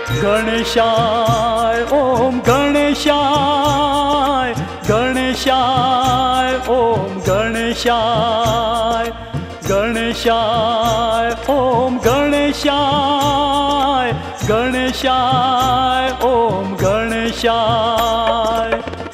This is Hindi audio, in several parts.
गणेशाय ओम गणेशाय, गणेशाय ओम गणेशाय, गणेशाय ओम गणेशाय, गणेशाय ओम गणेशाय।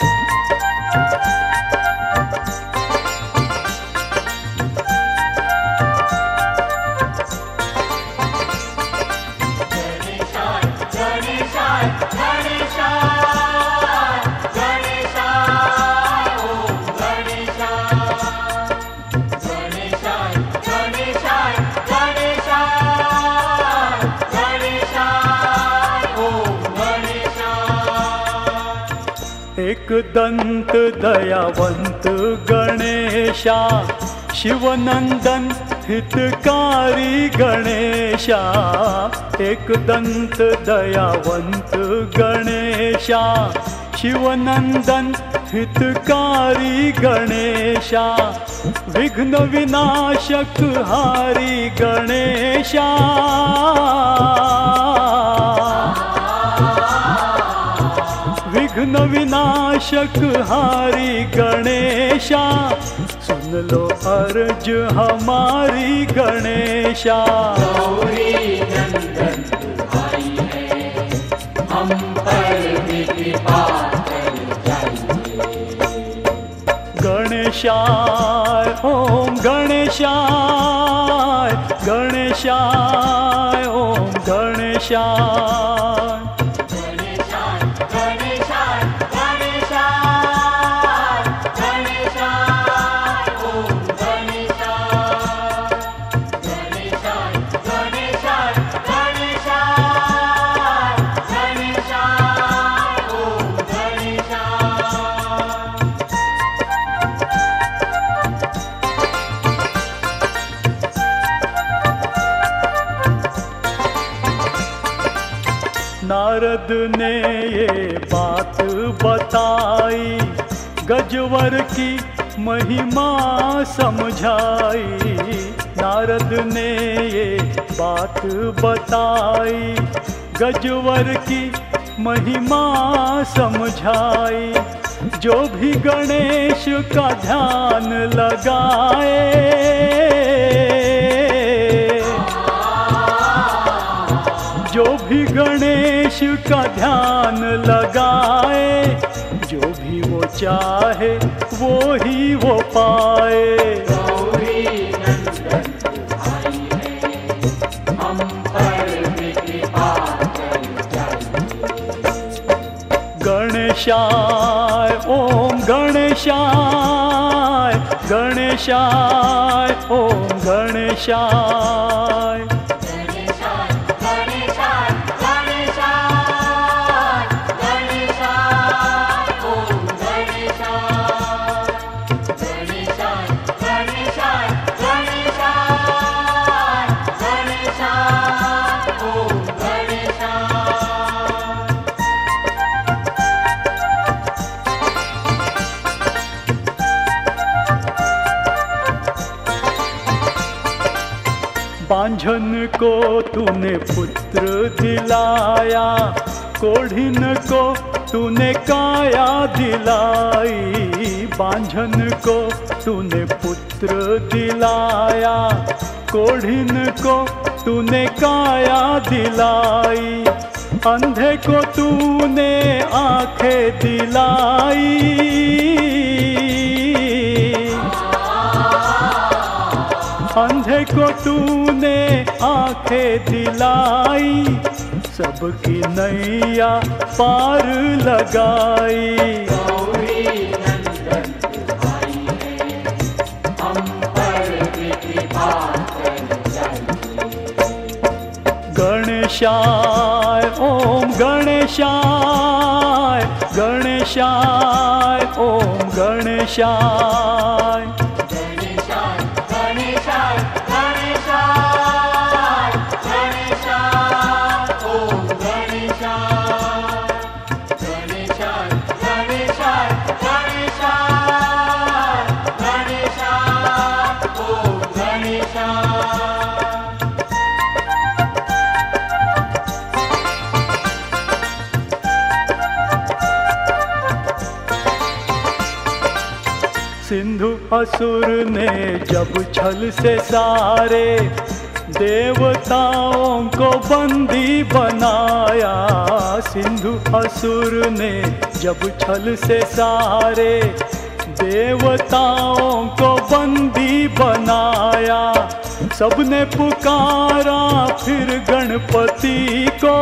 एक दंत दयावंत गणेशा, शिवनंदन हितकारी गणेशा। एक दंत दयावंत गणेशा, शिवनंदन हितकारी गणेशा। विघ्न विनाशक हारी गणेशा, विघ्न विनाशक हारी गणेशा। सुन लो अर्ज हमारी गणेशा। गौरी नंदन तुम्हारी है, हम पर भी कृपा कर जाइए। गणेशाय ओम गणेशाय, गणेशाय ओम गणेशाय। नारद ने ये बात बताई, गजवर की महिमा समझाई। नारद ने ये बात बताई, गजवर की महिमा समझाई। जो भी गणेश का ध्यान लगाए, जो भी गणेश का ध्यान लगाए, जो भी वो चाहे वो ही वो पाए। गौरी नंदन तुम्हारी है, हम पर भी कृपा कर जाइए। गणेशाय ओम गणेशाय, गणेशाय ओम गणेशाय। बांझन को तूने पुत्र दिलाया, कोढ़िन को तूने काया दिलाई। बांझन को तूने पुत्र दिलाया, कोढ़िन को तूने काया दिलाई। अंधे को तूने आंखें दिलाई, अंधे को तूने आंखें दिलाई। सबकी नैया पार लगाई। गौरी नंदन तुम्हारी है, हम पर भी कृपा कर जाइए। गणेशाय ओम गणेशाय, गणेशाय ओम गणेशाय। असुर ने जब छल से सारे देवताओं को बंदी बनाया। सिंधु असुर ने जब छल से सारे देवताओं को बंदी बनाया। सबने पुकारा फिर गणपति को,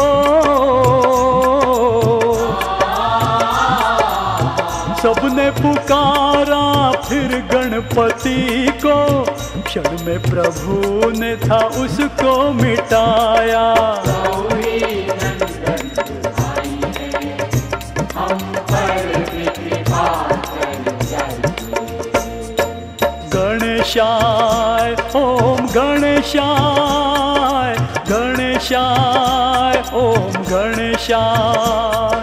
सबने पुकारा फिर गणपति को। क्षण में प्रभु ने था उसको मिटाया। गौरी नंदन भाई है, हम पर कृपा कर जाइए। गणेशाय ओम गणेशाय, गणेशाय ओम गणेशाय।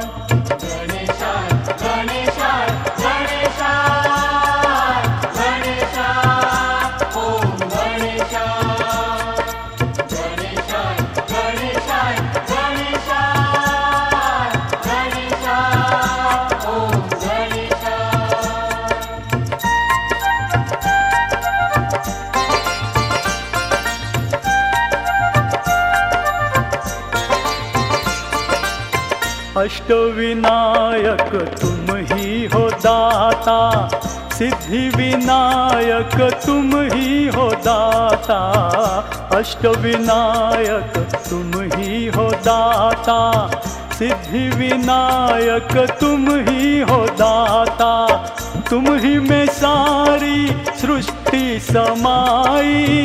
अष्टविनायक तुम ही हो दाता, सिद्धि विनायक तुम ही हो दाता। अष्टविनायक तुम ही हो दाता, सिद्धि विनायक तुम ही हो दाता। तुम ही में सारी सृष्टि समाई,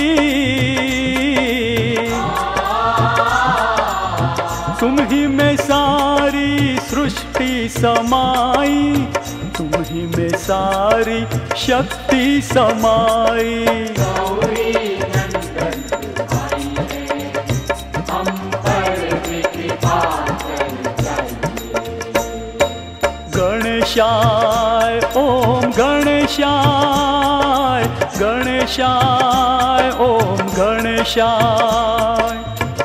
तुम ही में सारी सृष्टि समाई, तुम ही में सारी शक्ति समाई। गौरी नंदन भाई है, हम पर कृपा कर जाइए। गणेशाय ओम गणेशाय, गणेशाय ओम गणेशाय।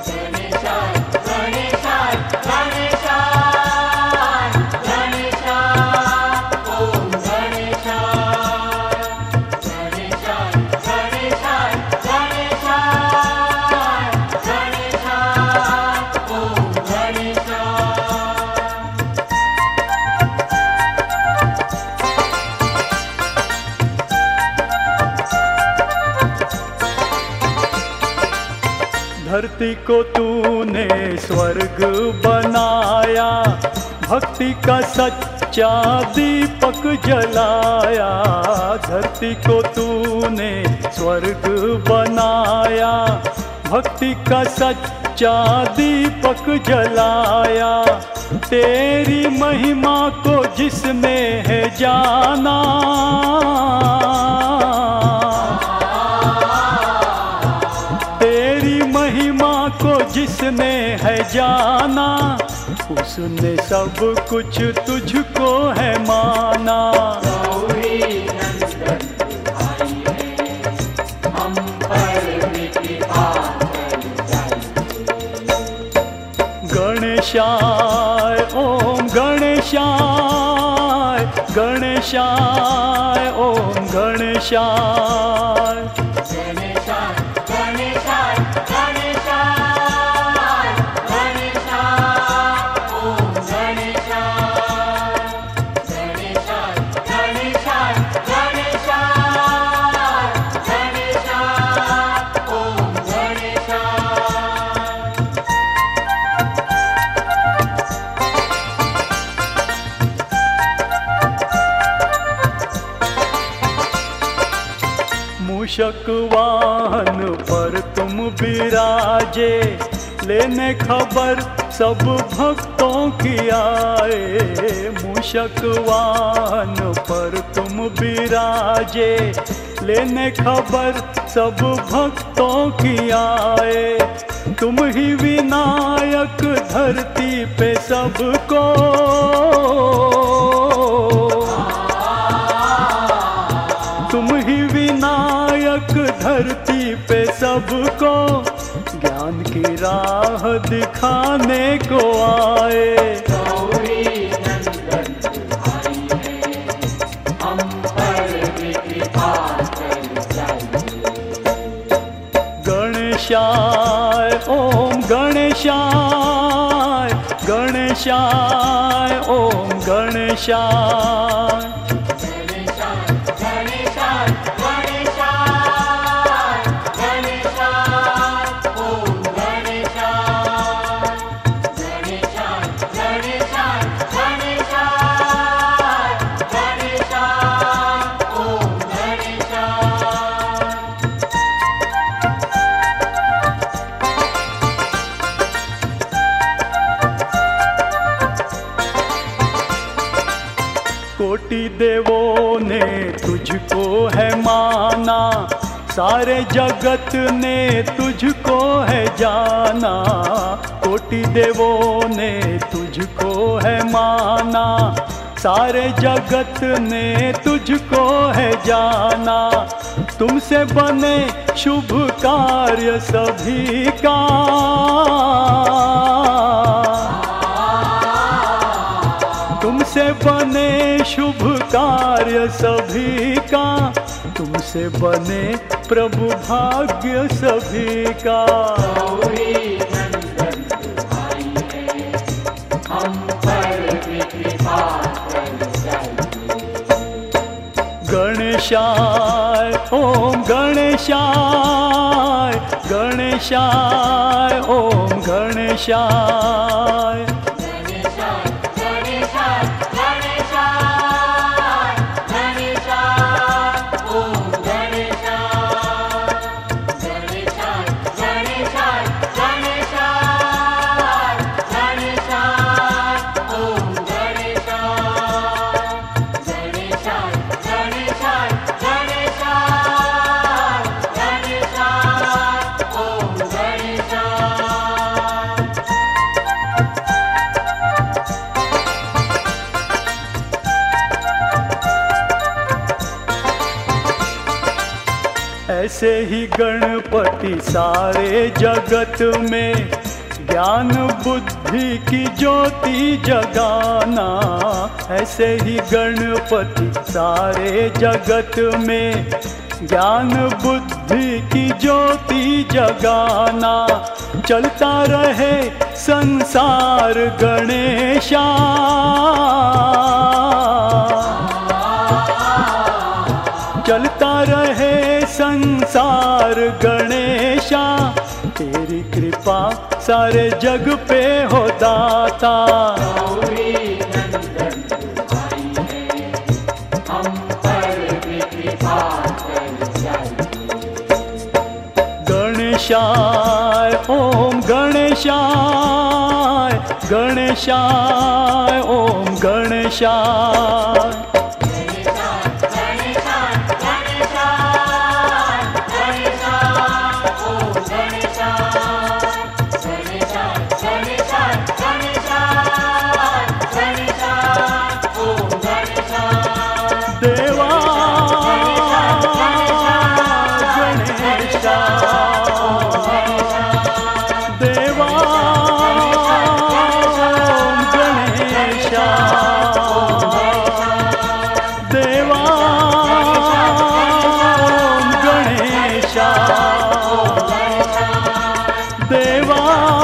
धरती को तूने स्वर्ग बनाया, भक्ति का सच्चा दीपक जलाया। धरती को तूने स्वर्ग बनाया, भक्ति का सच्चा दीपक जलाया। तेरी महिमा को जिसने है जाना, को जिसने है जाना, उसने सब कुछ तुझको है माना। गौरी नंदन भाई है, हम पर कृपा कर जाइए। गणेशाय ओम गणेशाय, गणेशाय ओम गणेशाय। मूषक वाहन पर तुम विराजे, लेने खबर सब भक्तों की आए। मूषक वाहन पर तुम विराजे, लेने खबर सब भक्तों की आए। तुम ही विनायक धरती पे सबको, तुम ही विनायक धरती पे सबको, ज्ञान की राह दिखाने को आए। गौरी नंदन भाई है, हम पर गणेशाय ओम गणेशाय गणेशाय ओम गणेशाय कोटि देवों ने तुझको है माना, सारे जगत ने तुझको है जाना। कोटि देवों ने तुझको है माना, सारे जगत ने तुझको है जाना। तुमसे बने शुभ कार्य सभी का, तुमसे बने शुभ कार्य सभी का, तुमसे बने प्रभु भाग्य सभी का। गौरी नंदन तुम्हारी है, हम पर भी कृपा कर जाइए। गणेशाय ओम गणेशाय गणेशाय ओम गणेशाय ऐसे ही गणपति सारे जगत में ज्ञान बुद्धि की ज्योति जगाना। ऐसे ही गणपति सारे जगत में ज्ञान बुद्धि की ज्योति जगाना। चलता रहे संसार गणेशा, चलता रहे संसार गणेशा। तेरी कृपा सारे जग पे हो दाता। गौरी नंदन तुम्हारी है, हम पर भी कृपा कर जाइए। गणेशाय ओम गणेशाय गणेशाय ओम गणेशाय देवा